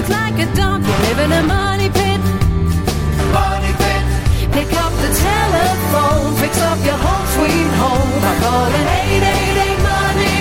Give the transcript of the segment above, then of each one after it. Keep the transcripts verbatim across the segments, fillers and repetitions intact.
live like a dog. You live in a money pit. Money pit. Pick up the telephone, fix up your home sweet home by calling eight eight eight money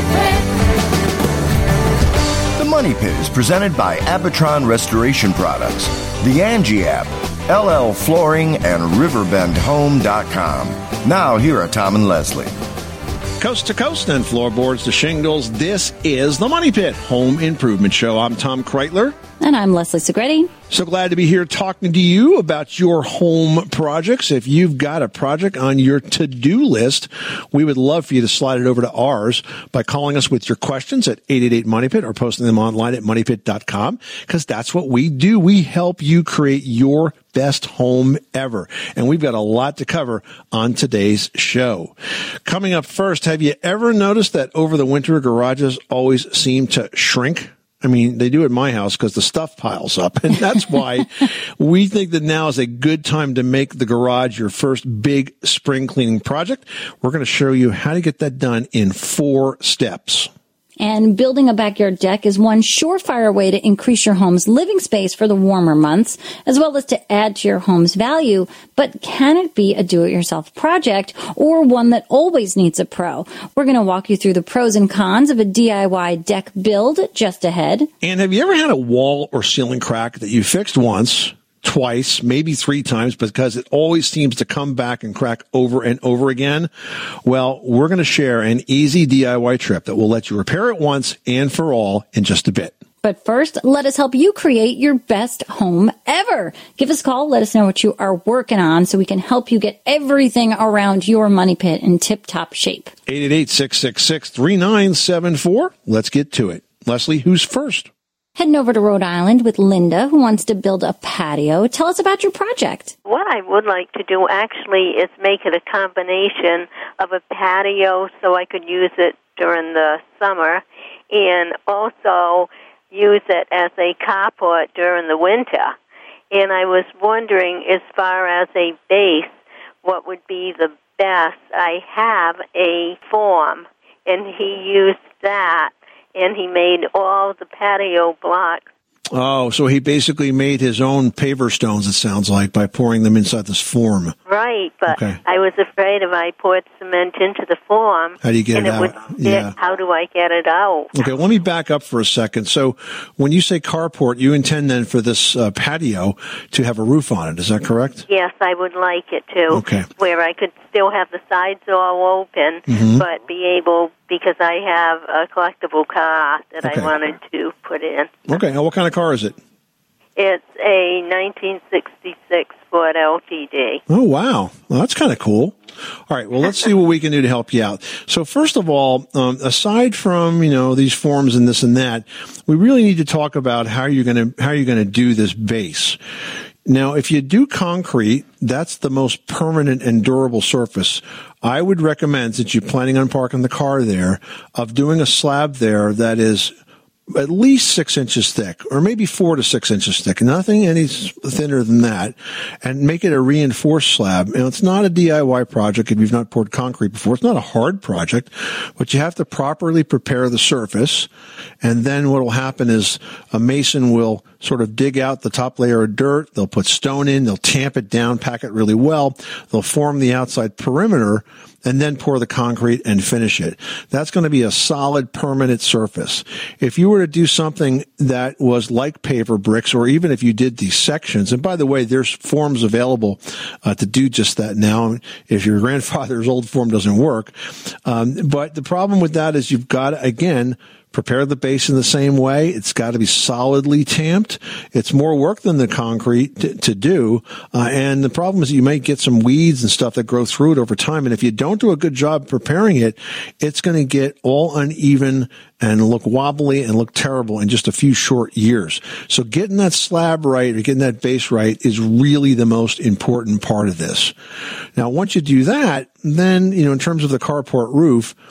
pit. The Money Pit is presented by Abitron Restoration Products, the Angie app, L L Flooring, and Riverbend Home dot com. Now, here are Tom and Leslie. Coast to coast and floorboards to shingles, this is the Money Pit Home Improvement Show. I'm Tom Kreitler. And I'm Leslie Segretti. So glad to be here talking to you about your home projects. If you've got a project on your to-do list, we would love for you to slide it over to ours by calling us with your questions at eight eight eight money pit or posting them online at money pit dot com, because that's what we do. We help you create your best home ever. And we've got a lot to cover on today's show. Coming up first, have you ever noticed that over the winter, garages always seem to shrink? I mean, they do at my house because the stuff piles up. And that's why we think that now is a good time to make the garage your first big spring cleaning project. We're going to show you how to get that done in four steps. And building a backyard deck is one surefire way to increase your home's living space for the warmer months, as well as to add to your home's value. But can it be a do-it-yourself project or one that always needs a pro? We're going to walk you through the pros and cons of a D I Y deck build just ahead. And have you ever had a wall or ceiling crack that you fixed once, twice, maybe three times, because it always seems to come back and crack over and over again? Well, we're going to share an easy D I Y trip that will let you repair it once and for all in just a bit. But first, let us help you create your best home ever. Give us a call. Let us know what you are working on so we can help you get everything around your money pit in tip-top shape. eight eight eight, six six six, three nine seven four. Let's get to it. Leslie, who's first? Heading over to Rhode Island with Linda, who wants to build a patio. Tell us about your project. What I would like to do actually is make it a combination of a patio so I could use it during the summer and also use it as a carport during the winter. And I was wondering, as far as a base, what would be the best? I have a form, and he used that. And he made all the patio blocks. Oh, so he basically made his own paver stones, it sounds like, by pouring them inside this form. Right, but okay. I was afraid if I poured cement into the form, how do you get and it, it out? Would stick, yeah. How do I get it out? Okay, let me back up for a second. So when you say carport, you intend then for this uh, patio to have a roof on it. Is that correct? Yes, I would like it to. Okay. Where I could still have the sides all open, mm-hmm. but be able, because I have a collectible car that okay. I wanted to put in. Okay, now what kind of car is it? It's a nineteen sixty-six Ford L T D. Oh, wow. Well, that's kind of cool. All right, well, let's see what we can do to help you out. So first of all, um, aside from, you know, these forms and this and that, we really need to talk about how you're going to how you're going to do this base. Now, if you do concrete, that's the most permanent and durable surface. I would recommend, since you're planning on parking the car there, of doing a slab there that is at least six inches thick, or maybe four to six inches thick. Nothing any thinner than that, and make it a reinforced slab. And it's not a D I Y project if you've not poured concrete before. It's not a hard project, but you have to properly prepare the surface. And then what will happen is a mason will sort of dig out the top layer of dirt. They'll put stone in. They'll tamp it down, pack it really well. They'll form the outside perimeter, and then pour the concrete and finish it. That's going to be a solid, permanent surface. If you were to do something that was like paver bricks, or even if you did these sections, and by the way, there's forms available uh, to do just that now, if your grandfather's old form doesn't work. Um, but the problem with that is you've got to, again, prepare the base in the same way. It's got to be solidly tamped. It's more work than the concrete to, to do. Uh, and the problem is you might get some weeds and stuff that grow through it over time. And if you don't do a good job preparing it, it's going to get all uneven and look wobbly and look terrible in just a few short years. So getting that slab right or getting that base right is really the most important part of this. Now, once you do that, then, you know, in terms of the carport roof,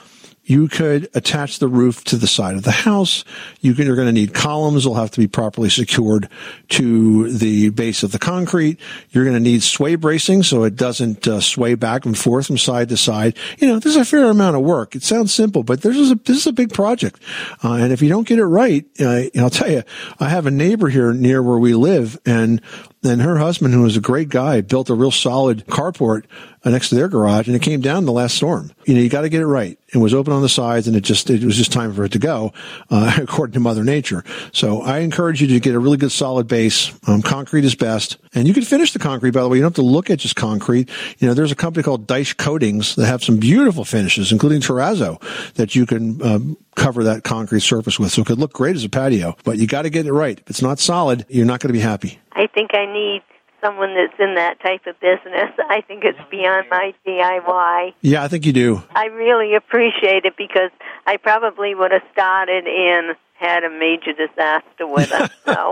you could attach the roof to the side of the house. You can, you're going to need columns. They'll have to be properly secured to the base of the concrete. You're going to need sway bracing so it doesn't uh, sway back and forth from side to side. You know, there's a fair amount of work. It sounds simple, but this is a, this is a big project. Uh, and if you don't get it right, uh, I'll tell you, I have a neighbor here near where we live, and then her husband, who was a great guy, built a real solid carport next to their garage, and it came down the last storm. You know, you got to get it right. It was open on the sides, and it just it was just time for it to go, uh, according to Mother Nature. So I encourage you to get a really good solid base. Um, concrete is best, and you can finish the concrete. By the way, you don't have to look at just concrete. You know, there's a company called Dice Coatings that have some beautiful finishes, including terrazzo, that you can um, cover that concrete surface with. So it could look great as a patio, but you got to get it right. If it's not solid, you're not going to be happy. I think I need someone that's in that type of business. I think it's beyond my D I Y. Yeah, I think you do. I really appreciate it because I probably would have started and had a major disaster with it.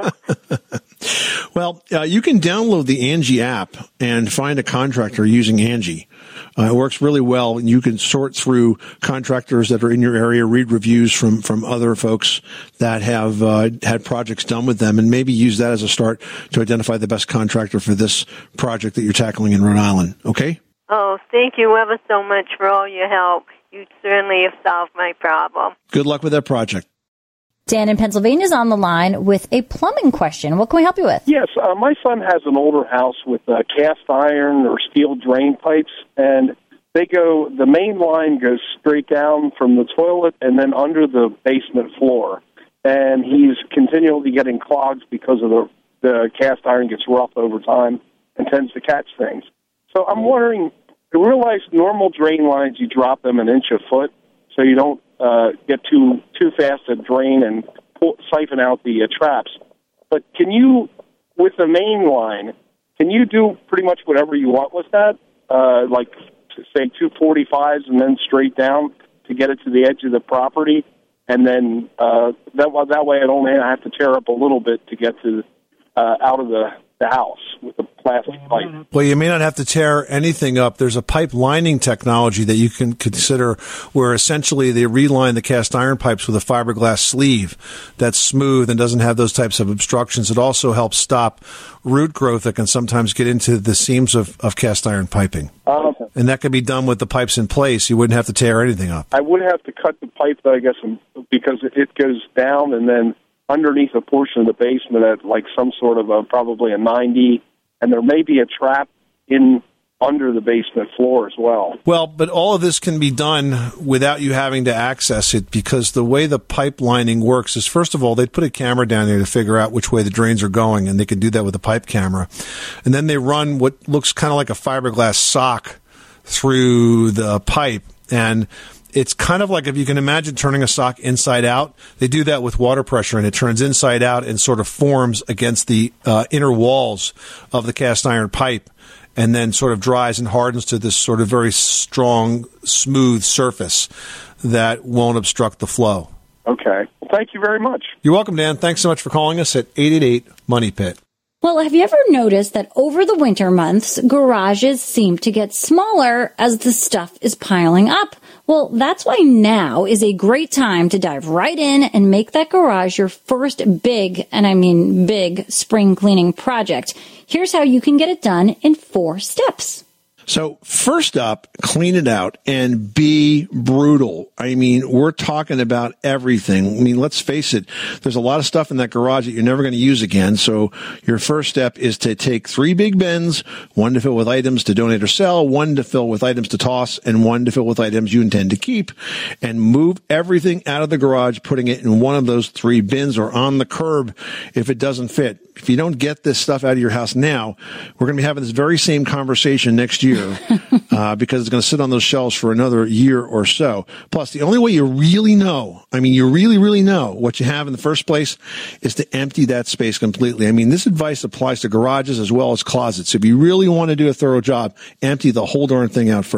So. Well, uh, you can download the Angie app and find a contractor using Angie. Uh, it works really well, and you can sort through contractors that are in your area, read reviews from, from other folks that have uh, had projects done with them, and maybe use that as a start to identify the best contractor for this project that you're tackling in Rhode Island. Okay? Oh, thank you ever so much for all your help. You certainly have solved my problem. Good luck with that project. Dan in Pennsylvania is on the line with a plumbing question. What can we help you with? Yes, uh, my son has an older house with uh, cast iron or steel drain pipes, and they go, the main line goes straight down from the toilet and then under the basement floor. And he's continually getting clogs because of the, the cast iron gets rough over time and tends to catch things. So I'm wondering, I realize normal drain lines, you drop them an inch a foot so you don't Uh, get too too fast to drain and pull, siphon out the uh, traps. But can you, with the main line, can you do pretty much whatever you want with that? Uh, like, say, two forty-fives and then straight down to get it to the edge of the property? And then uh, that, that way I don't have to tear up a little bit to get to uh, out of the, the house with the plastic pipe. Well, you may not have to tear anything up. There's a pipe lining technology that you can consider where essentially they reline the cast iron pipes with a fiberglass sleeve that's smooth and doesn't have those types of obstructions. It also helps stop root growth that can sometimes get into the seams of, of cast iron piping. Uh, and that can be done with the pipes in place. You wouldn't have to tear anything up. I would have to cut the pipe, I guess, because it goes down and then underneath a portion of the basement at like some sort of a, probably a ninety, and there may be a trap in under the basement floor as well. Well, but all of this can be done without you having to access it, because the way the pipe lining works is, first of all, they'd put a camera down there to figure out which way the drains are going, and they can do that with a pipe camera. And then they run what looks kind of like a fiberglass sock through the pipe, and it's kind of like if you can imagine turning a sock inside out. They do that with water pressure, and it turns inside out and sort of forms against the uh, inner walls of the cast iron pipe, and then sort of dries and hardens to this sort of very strong, smooth surface that won't obstruct the flow. Okay. Well, thank you very much. You're welcome, Dan. Thanks so much for calling us at eight eight eight, money pit. Well, have you ever noticed that over the winter months, garages seem to get smaller as the stuff is piling up? Well, that's why now is a great time to dive right in and make that garage your first big, and I mean big, spring cleaning project. Here's how you can get it done in four steps. So first up, clean it out and be brutal. I mean, we're talking about everything. I mean, let's face it. There's a lot of stuff in that garage that you're never going to use again. So your first step is to take three big bins, one to fill with items to donate or sell, one to fill with items to toss, and one to fill with items you intend to keep, and move everything out of the garage, putting it in one of those three bins or on the curb if it doesn't fit. If you don't get this stuff out of your house now, we're going to be having this very same conversation next year uh, because it's going to sit on those shelves for another year or so. Plus, the only way you really know, I mean, you really, really know what you have in the first place is to empty that space completely. I mean, this advice applies to garages as well as closets. If you really want to do a thorough job, empty the whole darn thing out first.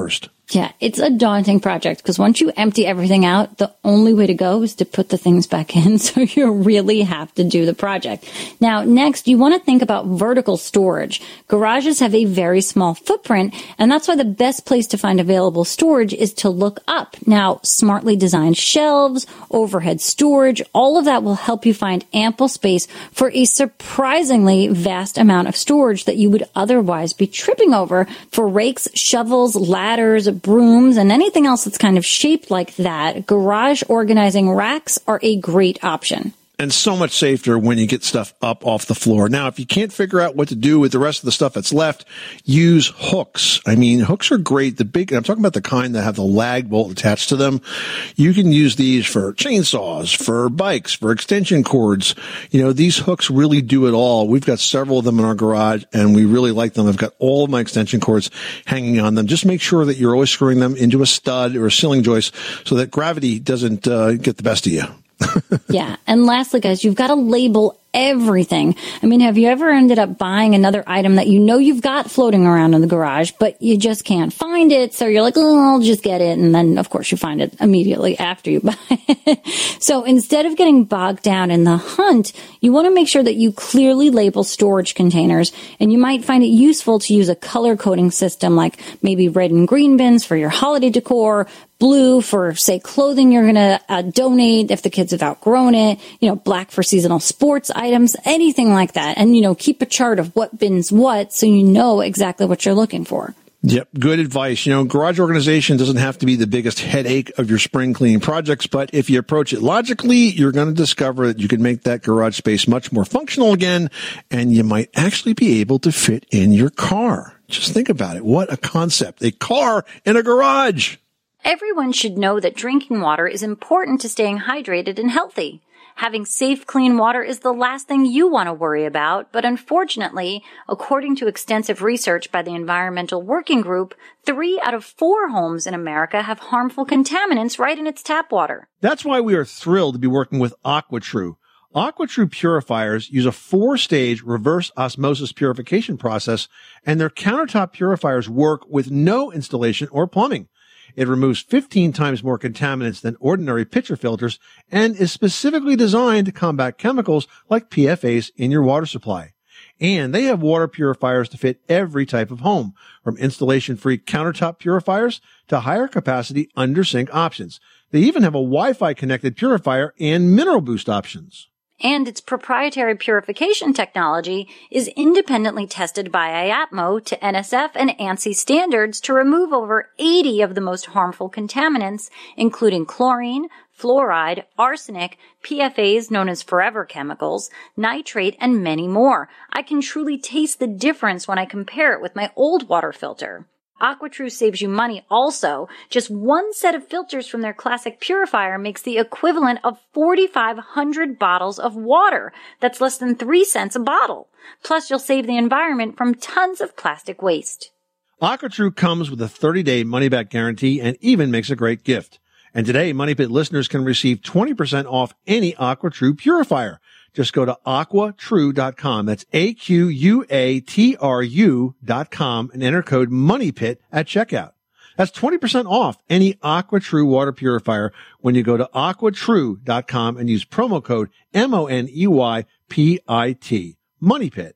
Yeah, it's a daunting project because once you empty everything out, the only way to go is to put the things back in. So you really have to do the project. Now, next, you want to think about vertical storage. Garages have a very small footprint, and that's why the best place to find available storage is to look up. Now, smartly designed shelves, overhead storage, all of that will help you find ample space for a surprisingly vast amount of storage that you would otherwise be tripping over for rakes, shovels, ladders, brooms, and anything else that's kind of shaped like that. Garage organizing racks are a great option. And so much safer when you get stuff up off the floor. Now, if you can't figure out what to do with the rest of the stuff that's left, use hooks. I mean, hooks are great. The big, I'm talking about the kind that have the lag bolt attached to them. You can use these for chainsaws, for bikes, for extension cords. You know, these hooks really do it all. We've got several of them in our garage and we really like them. I've got all of my extension cords hanging on them. Just make sure that you're always screwing them into a stud or a ceiling joist so that gravity doesn't uh, get the best of you. Yeah. And lastly, guys, you've got to label everything. I mean, have you ever ended up buying another item that you know you've got floating around in the garage, but you just can't find it? So you're like, oh, I'll just get it. And then, of course, you find it immediately after you buy it. So instead of getting bogged down in the hunt, you want to make sure that you clearly label storage containers. And you might find it useful to use a color coding system like maybe red and green bins for your holiday decor, blue for, say, clothing you're going to uh, donate if the kids have outgrown it, you know, black for seasonal sports items, anything like that. And, you know, keep a chart of what bins what so you know exactly what you're looking for. Yep. Good advice. You know, garage organization doesn't have to be the biggest headache of your spring cleaning projects, but if you approach it logically, you're going to discover that you can make that garage space much more functional again, and you might actually be able to fit in your car. Just think about it. What a concept. A car in a garage. Everyone should know that drinking water is important to staying hydrated and healthy. Having safe, clean water is the last thing you want to worry about, but unfortunately, according to extensive research by the Environmental Working Group, three out of four homes in America have harmful contaminants right in its tap water. That's why we are thrilled to be working with AquaTrue. AquaTrue purifiers use a four-stage reverse osmosis purification process, and their countertop purifiers work with no installation or plumbing. It removes fifteen times more contaminants than ordinary pitcher filters and is specifically designed to combat chemicals like P F As in your water supply. And they have water purifiers to fit every type of home, from installation-free countertop purifiers to higher capacity under-sink options. They even have a Wi-Fi connected purifier and mineral boost options. And its proprietary purification technology is independently tested by I A P M O to N S F and ANSI standards to remove over eighty of the most harmful contaminants, including chlorine, fluoride, arsenic, P F As known as forever chemicals, nitrate, and many more. I can truly taste the difference when I compare it with my old water filter. AquaTrue saves you money also. Just one set of filters from their classic purifier makes the equivalent of forty-five hundred bottles of water. That's less than three cents a bottle. Plus, you'll save the environment from tons of plastic waste. AquaTrue comes with a thirty-day money-back guarantee and even makes a great gift. And today, Money Pit listeners can receive twenty percent off any AquaTrue purifier. Just go to aqua true dot com. That's A Q U A T R U dot com and enter code MONEYPIT at checkout. That's twenty percent off any AquaTrue water purifier when you go to aqua true dot com and use promo code M O N E Y P I T. Money Pit.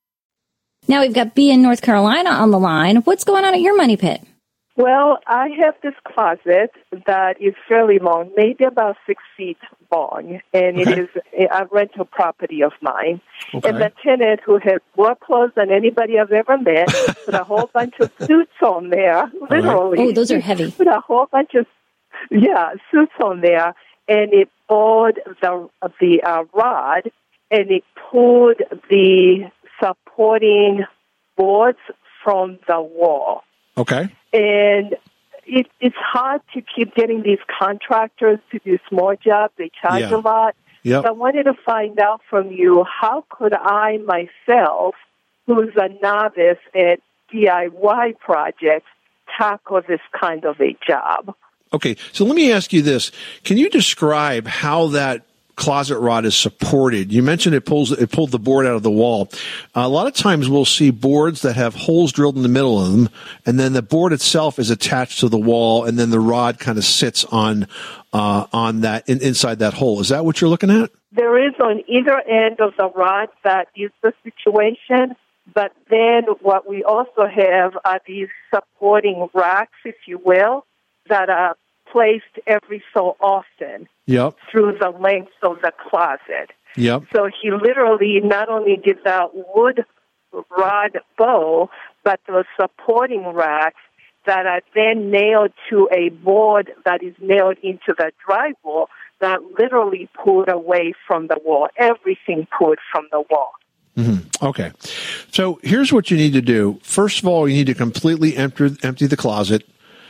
Now we've got B in North Carolina on the line. What's going on at your Money Pit? Well, I have this closet that is fairly long, maybe about six feet long, and it is a rental property of mine. Okay. And the tenant, who has more clothes than anybody I've ever met, put a whole bunch of suits on there, literally. Oh, those are heavy. Put a whole bunch of, yeah, suits on there, and it bored the, the uh, rod, and it pulled the supporting boards from the wall. Okay. And it, it's hard to keep getting these contractors to do small jobs. They charge Yeah. a lot. Yep. So I wanted to find out from you, how could I myself, who's a novice at D I Y projects, tackle this kind of a job? Okay, so let me ask you this. Can you describe how that closet rod is supported. You mentioned it pulls it pulled the board out of the wall. Uh, a lot of times we'll see boards that have holes drilled in the middle of them, and then the board itself is attached to the wall, and then the rod kind of sits on uh, on that in, inside that hole. Is that what you're looking at? There is on either end of the rod that is the situation, but then what we also have are these supporting racks, if you will, that are placed every so often yep. through the length of the closet. Yep. So he literally not only did that wood rod bow, but those supporting racks that are then nailed to a board that is nailed into the drywall that literally pulled away from the wall. Everything pulled from the wall. Mm-hmm. Okay. So here's what you need to do. First of all, you need to completely empty, empty the closet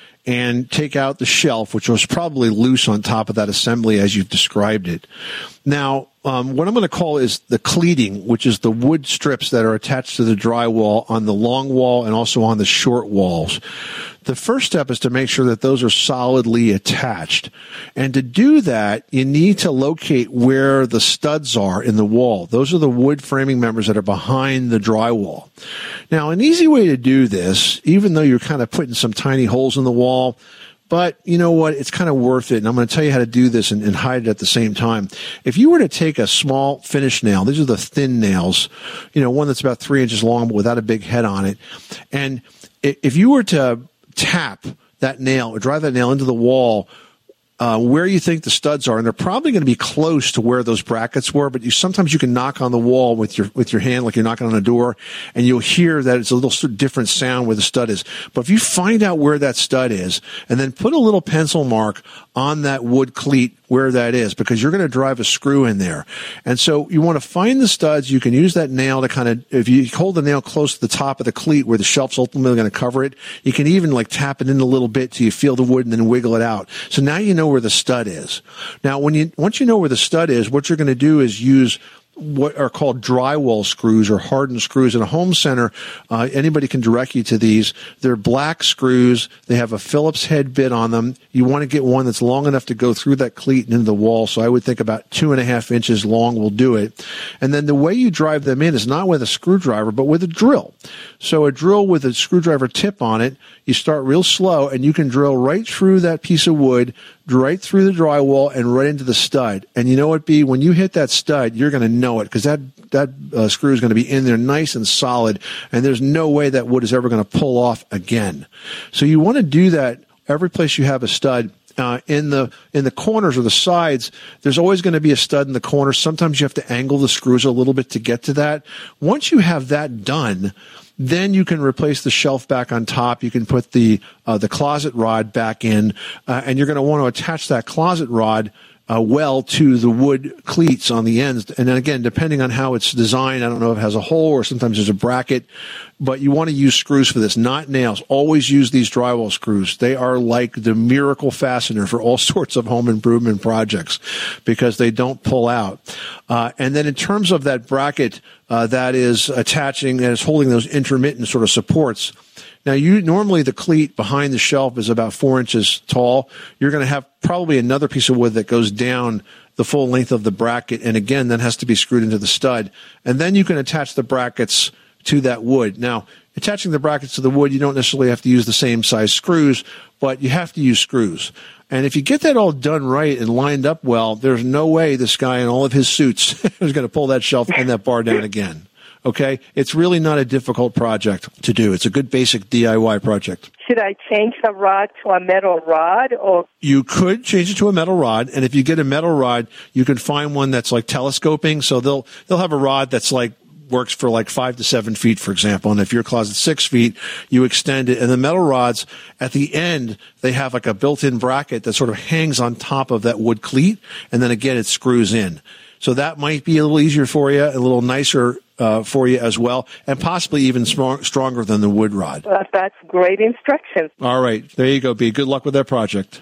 and take out the shelf, which was probably loose on top of that assembly as you've described it. Now, um, what I'm going to call is the cleating, which is the wood strips that are attached to the drywall on the long wall and also on the short walls. The first step is to make sure that those are solidly attached. And to do that, you need to locate where the studs are in the wall. Those are the wood framing members that are behind the drywall. Now, an easy way to do this, even though you're kind of putting some tiny holes in the wall, but you know what? It's kind of worth it. And I'm going to tell you how to do this and, and hide it at the same time. If you were to take a small finish nail, these are the thin nails, you know, one that's about three inches long, but without a big head on it. And if you were to tap that nail or drive that nail into the wall, Uh, where you think the studs are, and they're probably going to be close to where those brackets were, but you sometimes you can knock on the wall with your with your hand like you're knocking on a door, and you'll hear that it's a little sort of different sound where the stud is. But if you find out where that stud is, and then put a little pencil mark on that wood cleat where that is, because you're going to drive a screw in there. And so you want to find the studs. You can use that nail to kind of, if you hold the nail close to the top of the cleat where the shelf's ultimately going to cover it, you can even like tap it in a little bit till you feel the wood and then wiggle it out. So now you know where the stud is. Now, when you, once you know where the stud is, what you're going to do is use what are called drywall screws or hardened screws. In a home center, uh, anybody can direct you to these. They're black screws. They have a Phillips head bit on them. You want to get one that's long enough to go through that cleat and into the wall. So I would think about two and a half inches long will do it. And then the way you drive them in is not with a screwdriver, but with a drill. So a drill with a screwdriver tip on it, you start real slow and you can drill right through that piece of wood, right through the drywall and right into the stud. And you know what, B? When you hit that stud, you're going to know it because that that uh, screw is going to be in there nice and solid, and there's no way that wood is ever going to pull off again. So you want to do that every place you have a stud. Uh, in the in the corners or the sides, there's always going to be a stud in the corner. Sometimes you have to angle the screws a little bit to get to that. Once you have that done, then you can replace the shelf back on top. You can put the uh, the closet rod back in, uh, and you're going to want to attach that closet rod uh, well to the wood cleats on the ends. And then again, depending on how it's designed, I don't know if it has a hole or sometimes there's a bracket, but you want to use screws for this, not nails. Always use these drywall screws. They are like the miracle fastener for all sorts of home improvement projects because they don't pull out. Uh, and then in terms of that bracket uh, that is attaching and is holding those intermittent sort of supports, now, you normally the cleat behind the shelf is about four inches tall. You're going to have probably another piece of wood that goes down the full length of the bracket, and again, that has to be screwed into the stud. And then you can attach the brackets to that wood. Now, attaching the brackets to the wood, you don't necessarily have to use the same size screws, but you have to use screws. And if you get that all done right and lined up well, there's no way this guy in all of his suits is going to pull that shelf and that bar down again. Okay? It's really not a difficult project to do. It's a good basic D I Y project. Should I change the rod to a metal rod? Or you could change it to a metal rod, and if you get a metal rod, you can find one that's like telescoping. So they'll they'll have a rod that's like works for like five to seven feet, for example. And if your closet's six feet, you extend it. And the metal rods, at the end, they have like a built-in bracket that sort of hangs on top of that wood cleat, and then again, it screws in. So that might be a little easier for you, a little nicer uh, for you as well, and possibly even strong, stronger than the wood rod. Well, that's great instructions. All right. There you go, B. Good luck with that project.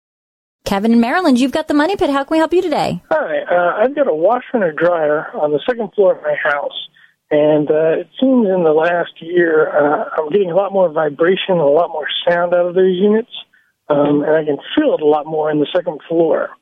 Kevin in Maryland, you've got the Money Pit. How can we help you today? Hi. Uh, I've got a washer and a dryer on the second floor of my house, and uh, it seems in the last year uh, I'm getting a lot more vibration and a lot more sound out of those units, um, and I can feel it a lot more in the second floor.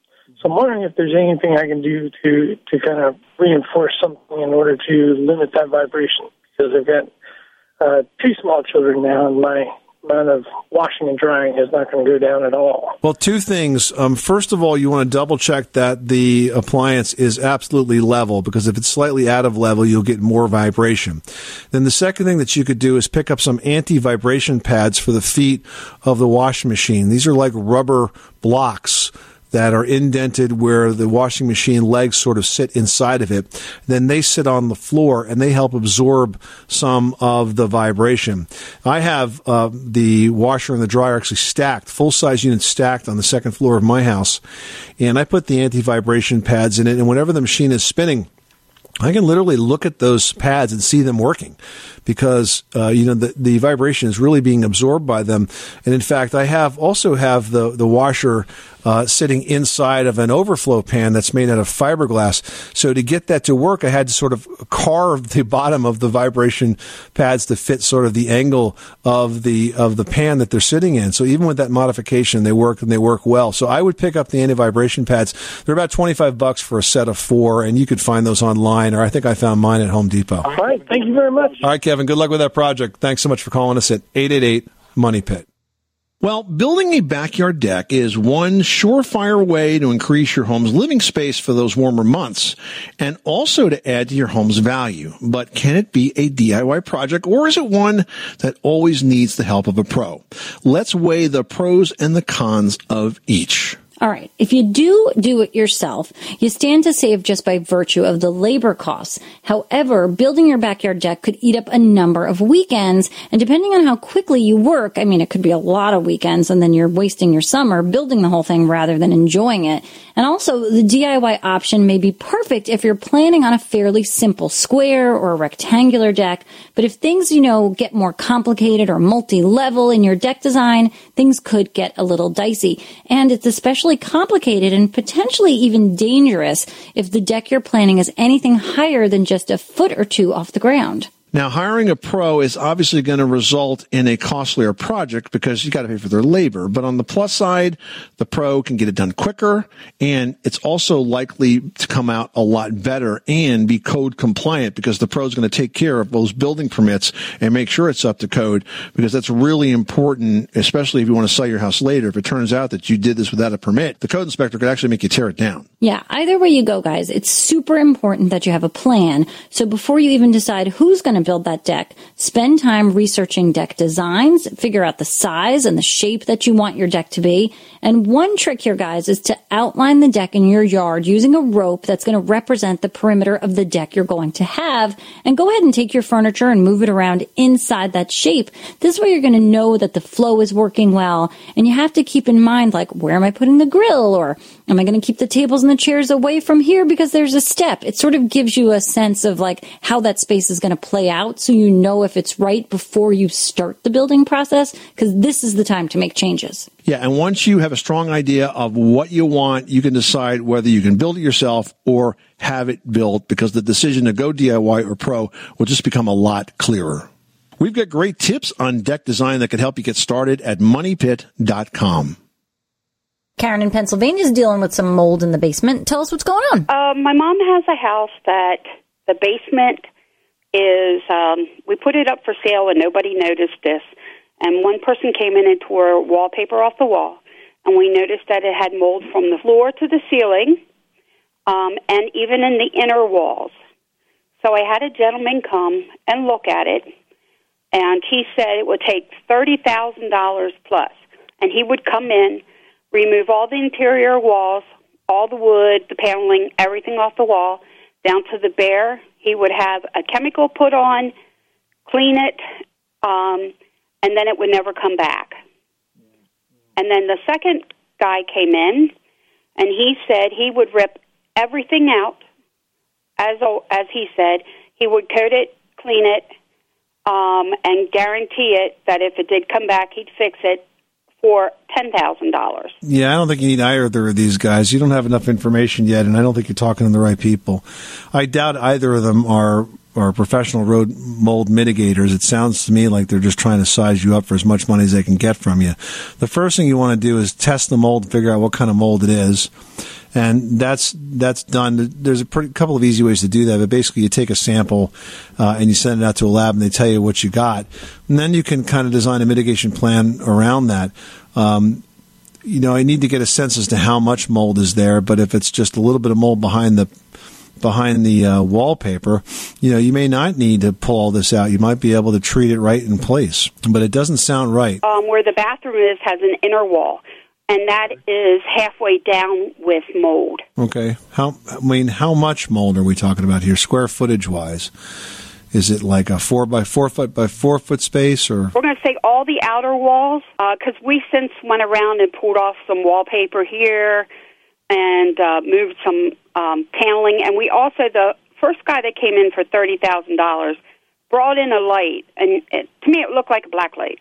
So I'm wondering if there's anything I can do to, to kind of reinforce something in order to limit that vibration. Because I've got uh, two small children now, and my amount of washing and drying is not going to go down at all. Well, two things. Um, first of all, you want to double check that the appliance is absolutely level, because if it's slightly out of level, you'll get more vibration. Then the second thing that you could do is pick up some anti-vibration pads for the feet of the washing machine. These are like rubber blocks that are indented where the washing machine legs sort of sit inside of it. Then they sit on the floor and they help absorb some of the vibration. I have uh, the washer and the dryer actually stacked, full-size units stacked on the second floor of my house. And I put the anti-vibration pads in it, and whenever the machine is spinning, I can literally look at those pads and see them working, because uh, you know the, the vibration is really being absorbed by them. And in fact, I have also have the the washer uh, sitting inside of an overflow pan that's made out of fiberglass. So to get that to work, I had to sort of carve the bottom of the vibration pads to fit sort of the angle of the of the pan that they're sitting in. So even with that modification, they work and they work well. So I would pick up the anti-vibration pads. They're about twenty-five bucks for a set of four, and you could find those online, or I think I found mine at Home Depot. All right. Thank you very much. All right, Kevin. Good luck with that project. Thanks so much for calling us at eight eight eight, money pit. Well, building a backyard deck is one surefire way to increase your home's living space for those warmer months, and also to add to your home's value. But can it be a D I Y project, or is it one that always needs the help of a pro? Let's weigh the pros and the cons of each. All right. If you do do it yourself, you stand to save just by virtue of the labor costs. However, building your backyard deck could eat up a number of weekends, and depending on how quickly you work, I mean, it could be a lot of weekends, and then you're wasting your summer building the whole thing rather than enjoying it. And also, the D I Y option may be perfect if you're planning on a fairly simple square or rectangular deck. But if things, you know, get more complicated or multi-level in your deck design, things could get a little dicey. And it's especially complicated and potentially even dangerous if the deck you're planning is anything higher than just a foot or two off the ground. Now, hiring a pro is obviously going to result in a costlier project because you got to pay for their labor. But on the plus side, the pro can get it done quicker, and it's also likely to come out a lot better and be code compliant, because the pro is going to take care of those building permits and make sure it's up to code, because that's really important, especially if you want to sell your house later. If it turns out that you did this without a permit, the code inspector could actually make you tear it down. Yeah, either way you go, guys, it's super important that you have a plan. So before you even decide who's going to build that deck, spend time researching deck designs, figure out the size and the shape that you want your deck to be. And one trick here, guys, is to outline the deck in your yard using a rope that's going to represent the perimeter of the deck you're going to have. And go ahead and take your furniture and move it around inside that shape. This way you're going to know that the flow is working well. And you have to keep in mind, like, where am I putting the grill? Or am I going to keep the tables and the chairs away from here because there's a step? It sort of gives you a sense of like how that space is going to play out, so you know if it's right before you start the building process, because this is the time to make changes. Yeah, and once you have a strong idea of what you want, you can decide whether you can build it yourself or have it built, because the decision to go D I Y or pro will just become a lot clearer. We've got great tips on deck design that can help you get started at money pit dot com. Karen in Pennsylvania is dealing with some mold in the basement. Tell us what's going on. Uh, my mom has a house that the basement is, um, we put it up for sale and nobody noticed this. And one person came in and tore wallpaper off the wall. And we noticed that it had mold from the floor to the ceiling, um, and even in the inner walls. So I had a gentleman come and look at it, and he said it would take thirty thousand dollars plus. And he would come in, remove all the interior walls, all the wood, the paneling, everything off the wall, down to the bare. He would have a chemical put on, clean it, um, and then it would never come back. And then the second guy came in, and he said he would rip everything out, as as he said. He would coat it, clean it, um, and guarantee it that if it did come back, he'd fix it for ten thousand dollars. Yeah, I don't think you need either of these guys. You don't have enough information yet, and I don't think you're talking to the right people. I doubt either of them are are professional road mold mitigators. It sounds to me like they're just trying to size you up for as much money as they can get from you. The first thing you want to do is test the mold and figure out what kind of mold it is. And that's that's done. There's a pretty, couple of easy ways to do that. But basically, you take a sample uh, and you send it out to a lab, and they tell you what you got. And then you can kind of design a mitigation plan around that. Um, you know, I need to get a sense as to how much mold is there. But if it's just a little bit of mold behind the behind the uh, wallpaper, you know, you may not need to pull all this out. You might be able to treat it right in place. But it doesn't sound right. Um, where the bathroom is has an inner wall. And that is halfway down with mold. Okay. How, I mean, how much mold are we talking about here, square footage wise? Is it like a four by four foot by four foot space, or? We're going to say all the outer walls, because uh, we since went around and pulled off some wallpaper here and uh, moved some um, paneling. And we also, the first guy that came in for thirty thousand dollars brought in a light, and it, to me it looked like a black light.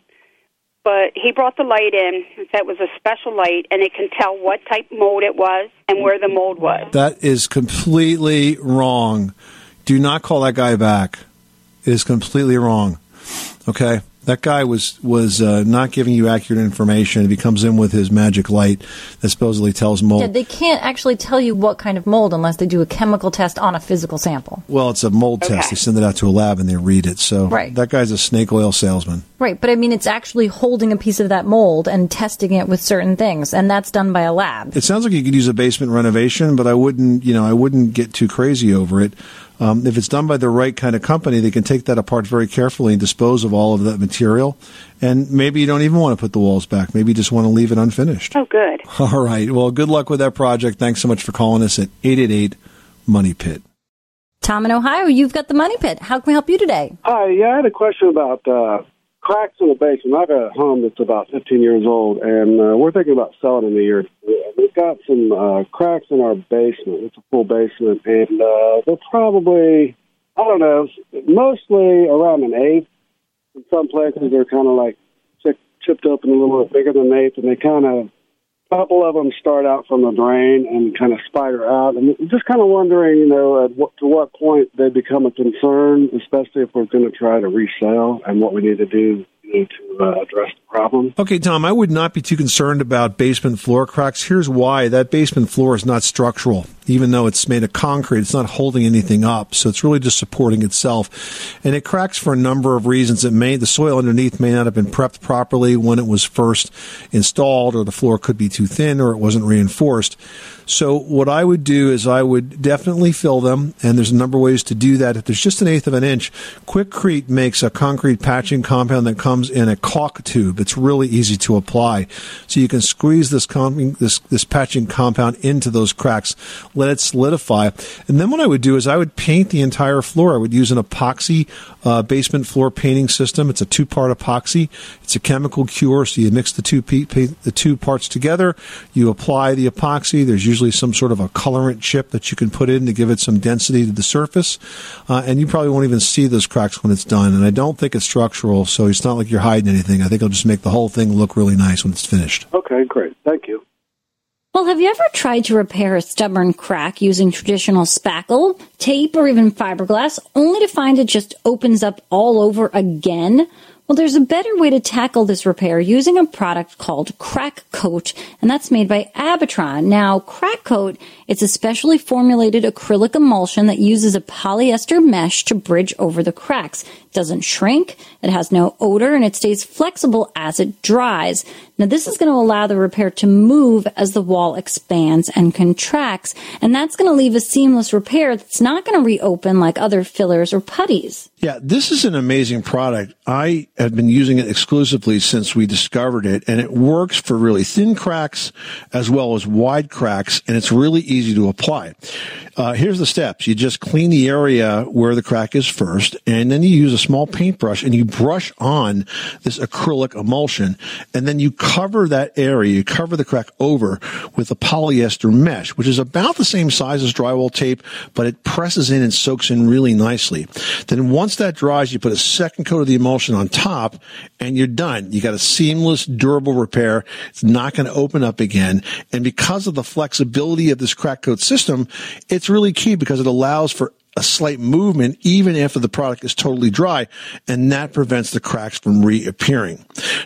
But he brought the light in. That was a special light, and it can tell what type of mold it was and where the mold was. That is completely wrong. Do not call that guy back. It is completely wrong. Okay? That guy was was uh, not giving you accurate information. If he comes in with his magic light that supposedly tells mold. Yeah, they can't actually tell you what kind of mold unless they do a chemical test on a physical sample. Well, it's a mold okay. test. They send it out to a lab and they read it. So right. that guy's a snake oil salesman. Right, but I mean, it's actually holding a piece of that mold and testing it with certain things, and that's done by a lab. It sounds like you could use a basement renovation, but I wouldn't, you know, I wouldn't get too crazy over it. Um, if it's done by the right kind of company, they can take that apart very carefully and dispose of all of that material. And maybe you don't even want to put the walls back. Maybe you just want to leave it unfinished. Oh, good. All right. Well, good luck with that project. Thanks so much for calling us at eight eight eight, money pit. Tom in Ohio, you've got the Money Pit. How can we help you today? Hi. Yeah, I had a question about uh, cracks in the basement. I've got a home that's about fifteen years old, and uh, we're thinking about selling in a year. We've got some uh, cracks in our basement. It's a full basement, and uh, they're probably, I don't know, mostly around an eighth. In some places, they're kind of like chipped, chipped up and a little bit bigger than an eighth, and they kind of, a couple of them start out from the drain and kind of spider out. And I'm just kind of wondering, you know, at what, to what point they become a concern, especially if we're going to try to resell, and what we need to do you know, to uh, address the problem. Okay, Tom, I would not be too concerned about basement floor cracks. Here's why. That basement floor is not structural. Even though it's made of concrete, it's not holding anything up. So it's really just supporting itself. And it cracks for a number of reasons. It may, the soil underneath may not have been prepped properly when it was first installed, or the floor could be too thin, or it wasn't reinforced. So what I would do is I would definitely fill them, and there's a number of ways to do that. If there's just an eighth of an inch, Quikrete makes a concrete patching compound that comes in a caulk tube. It's really easy to apply. So you can squeeze this com- this this patching compound into those cracks, let it solidify. And then what I would do is I would paint the entire floor. I would use an epoxy uh, basement floor painting system. It's a two-part epoxy. It's a chemical cure, so you mix the two pe- pe- the two parts together. You apply the epoxy. There's usually some sort of a colorant chip that you can put in to give it some density to the surface. Uh, and you probably won't even see those cracks when it's done. And I don't think it's structural, so it's not like you're hiding anything. I think it'll just make the whole thing look really nice when it's finished. Okay, great. Thank you. Well, have you ever tried to repair a stubborn crack using traditional spackle, tape, or even fiberglass, only to find it just opens up all over again? Well, there's a better way to tackle this repair using a product called Crack Coat, and that's made by Abitron. Now, Crack Coat, it's a specially formulated acrylic emulsion that uses a polyester mesh to bridge over the cracks. It doesn't shrink, it has no odor, and it stays flexible as it dries. Now, this is going to allow the repair to move as the wall expands and contracts, and that's going to leave a seamless repair that's not going to reopen like other fillers or putties. Yeah, this is an amazing product. I have been using it exclusively since we discovered it, and it works for really thin cracks as well as wide cracks, and it's really easy to apply. Uh, here's the steps. You just clean the area where the crack is first, and then you use a small paintbrush, and you brush on this acrylic emulsion, and then you cover that area, you cover the crack over with a polyester mesh, which is about the same size as drywall tape, but it presses in and soaks in really nicely. Then once that dries, you put a second coat of the emulsion on top, and you're done. You got a seamless, durable repair. It's not going to open up again. And because of the flexibility of this Crack Coat system, it's really key because it allows for a slight movement even after the product is totally dry, and that prevents the cracks from reappearing.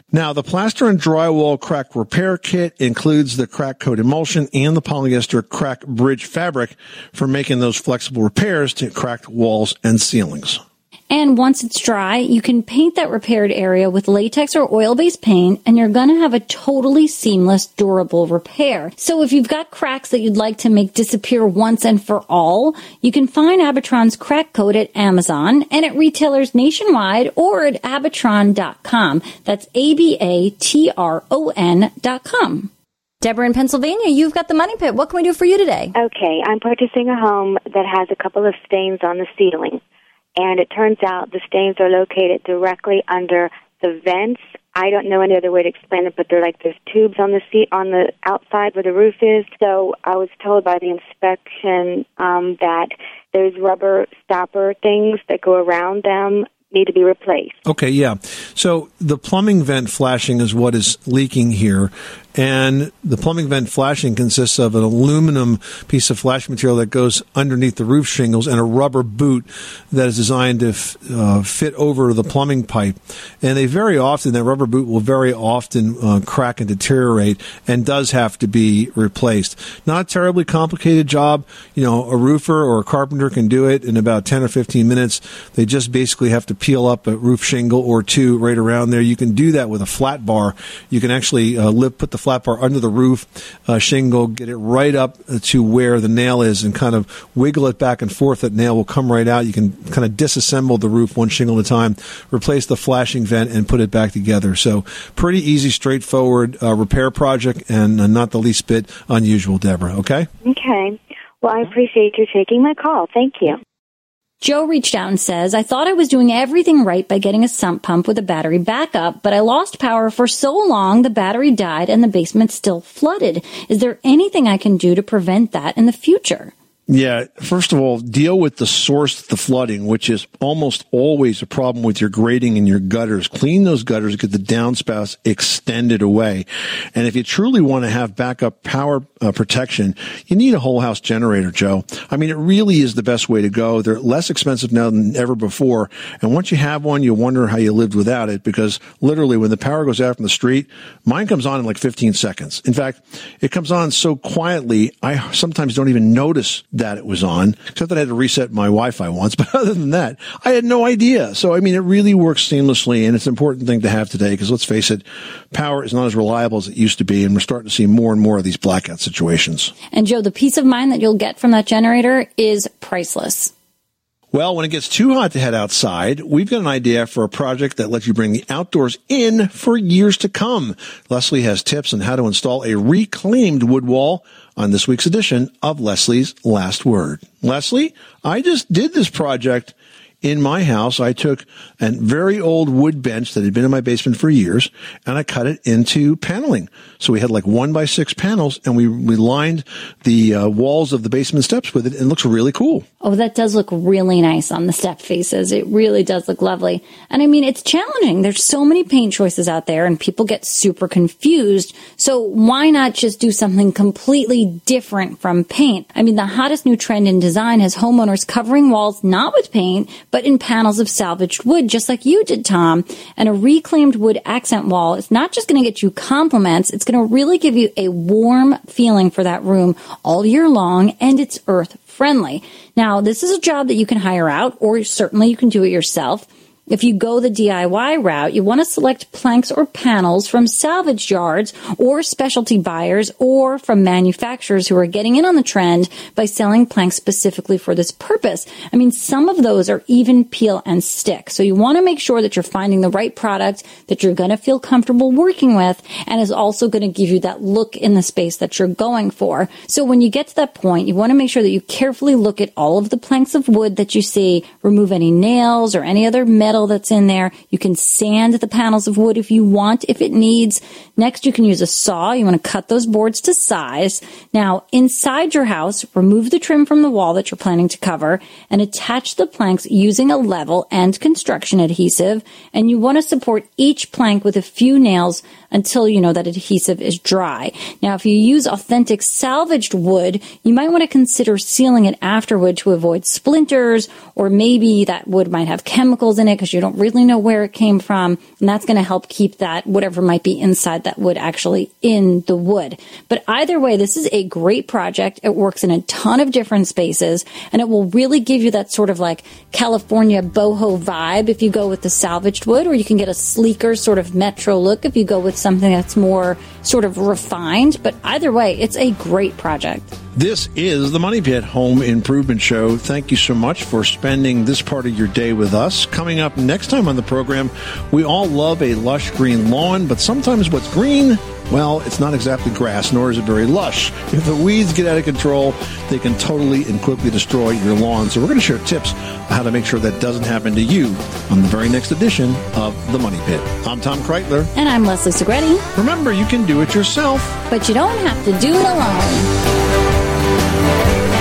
Now, the plaster and drywall crack repair kit includes the crack coat emulsion and the polyester crack bridge fabric for making those flexible repairs to cracked walls and ceilings. And once it's dry, you can paint that repaired area with latex or oil-based paint, and you're going to have a totally seamless, durable repair. So if you've got cracks that you'd like to make disappear once and for all, you can find Abitron's Crack Coat at Amazon and at retailers nationwide or at Abitron dot com. That's A B A T R O N dot com. Deborah in Pennsylvania, you've got the Money Pit. What can we do for you today? Okay, I'm purchasing a home that has a couple of stains on the ceiling. And it turns out the stains are located directly under the vents. I don't know any other way to explain it, but they're like there's tubes on the seat on the outside where the roof is. So I was told by the inspection um, that there's rubber stopper things that go around them need to be replaced. Okay, yeah. So the plumbing vent flashing is what is leaking here. And the plumbing vent flashing consists of an aluminum piece of flash material that goes underneath the roof shingles and a rubber boot that is designed to f- uh, fit over the plumbing pipe. And they very often, that rubber boot will very often uh, crack and deteriorate and does have to be replaced. Not a terribly complicated job. You know, a roofer or a carpenter can do it in about ten or fifteen minutes. They just basically have to peel up a roof shingle or two right around there. You can do that with a flat bar. You can actually uh, lift, put the flat bar under the roof uh, shingle, get it right up to where the nail is and kind of wiggle it back and forth. That nail will come right out. You can kind of disassemble the roof one shingle at a time, replace the flashing vent, and put it back together. So pretty easy, straightforward uh, repair project, and uh, not the least bit unusual, Deborah. Okay? Okay. Well, I appreciate you taking my call. Thank you. Joe reached out and says, I thought I was doing everything right by getting a sump pump with a battery backup, but I lost power for so long the battery died and the basement still flooded. Is there anything I can do to prevent that in the future? Yeah, first of all, deal with the source of the flooding, which is almost always a problem with your grading and your gutters. Clean those gutters, get the downspouts extended away. And if you truly want to have backup power uh, protection, you need a whole house generator, Joe. I mean, it really is the best way to go. They're less expensive now than ever before. And once you have one, you wonder how you lived without it, because literally when the power goes out from the street, mine comes on in like fifteen seconds. In fact, it comes on so quietly, I sometimes don't even notice that it was on, except that I had to reset my Wi-Fi once. But other than that, I had no idea. So, I mean, it really works seamlessly, and it's an important thing to have today, because let's face it, power is not as reliable as it used to be, and we're starting to see more and more of these blackout situations. And Joe, the peace of mind that you'll get from that generator is priceless. Well, when it gets too hot to head outside, we've got an idea for a project that lets you bring the outdoors in for years to come. Leslie has tips on how to install a reclaimed wood wall on this week's edition of Leslie's Last Word. Leslie, I just did this project in my house. I took a very old wood bench that had been in my basement for years, and I cut it into paneling. So we had like one by six panels, and we, we lined the uh, walls of the basement steps with it, and it looks really cool. Oh, that does look really nice on the step faces. It really does look lovely. And I mean, it's challenging. There's so many paint choices out there, and people get super confused. So why not just do something completely different from paint? I mean, the hottest new trend in design has homeowners covering walls not with paint, but in panels of salvaged wood, just like you did, Tom. And a reclaimed wood accent wall is not just going to get you compliments, it's going to really give you a warm feeling for that room all year long, and it's earth friendly. Now, this is a job that you can hire out, or certainly you can do it yourself. If you go the D I Y route, you want to select planks or panels from salvage yards or specialty buyers, or from manufacturers who are getting in on the trend by selling planks specifically for this purpose. I mean, some of those are even peel and stick. So you want to make sure that you're finding the right product that you're going to feel comfortable working with, and is also going to give you that look in the space that you're going for. So when you get to that point, you want to make sure that you carefully look at all of the planks of wood that you see, remove any nails or any other metal that's in there. You can sand the panels of wood if you want, if it needs. Next, you can use a saw. You want to cut those boards to size. Now, inside your house, remove the trim from the wall that you're planning to cover and attach the planks using a level and construction adhesive. And you want to support each plank with a few nails until you know that adhesive is dry. Now, if you use authentic salvaged wood, you might want to consider sealing it afterward to avoid splinters, or maybe that wood might have chemicals in it because you don't really know where it came from, and that's going to help keep that whatever might be inside that wood actually in the wood. But either way, this is a great project. It works in a ton of different spaces, and it will really give you that sort of like California boho vibe if you go with the salvaged wood, or you can get a sleeker sort of metro look if you go with something that's more sort of refined. But either way, it's a great project. This is the Money Pit Home Improvement Show. Thank you so much for spending this part of your day with us. Coming up next time on the program, we all love a lush green lawn, but sometimes what's green, well, it's not exactly grass, nor is it very lush. If the weeds get out of control, they can totally and quickly destroy your lawn. So we're going to share tips on how to make sure that doesn't happen to you on the very next edition of The Money Pit. I'm Tom Kreitler. And I'm Leslie Segretti. Remember, you can do it yourself, but you don't have to do it alone.